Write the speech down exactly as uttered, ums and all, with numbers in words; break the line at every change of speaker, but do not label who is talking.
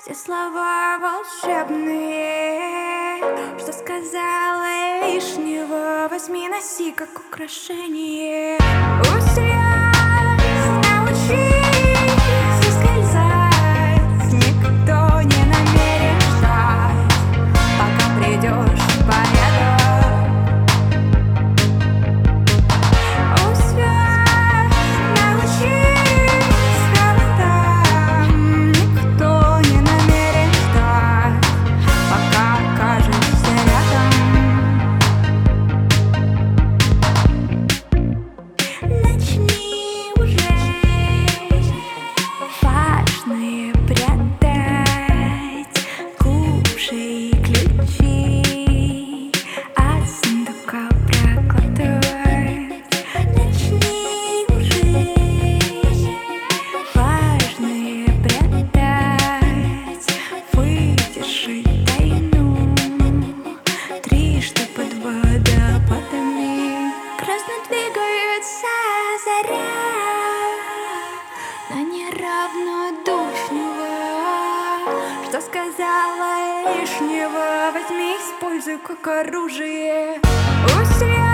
Все слова волшебные, что сказала лишнего, возьми, носи как украшение. Устряй, научись ускользать, никто не намерен ждать, пока придешь в порядок. Устряй, научись холодам, никто не намерен ждать, пока окажешься рядом. Начни уже важное прятать, кушай ключи от сундука проглатывать. Начни уже важное прятать, выдержи тайну трижды под водопадами. Крассно двигается заря на неравнодушного, что сказала лишнего, возьми, используй как оружие. Устряй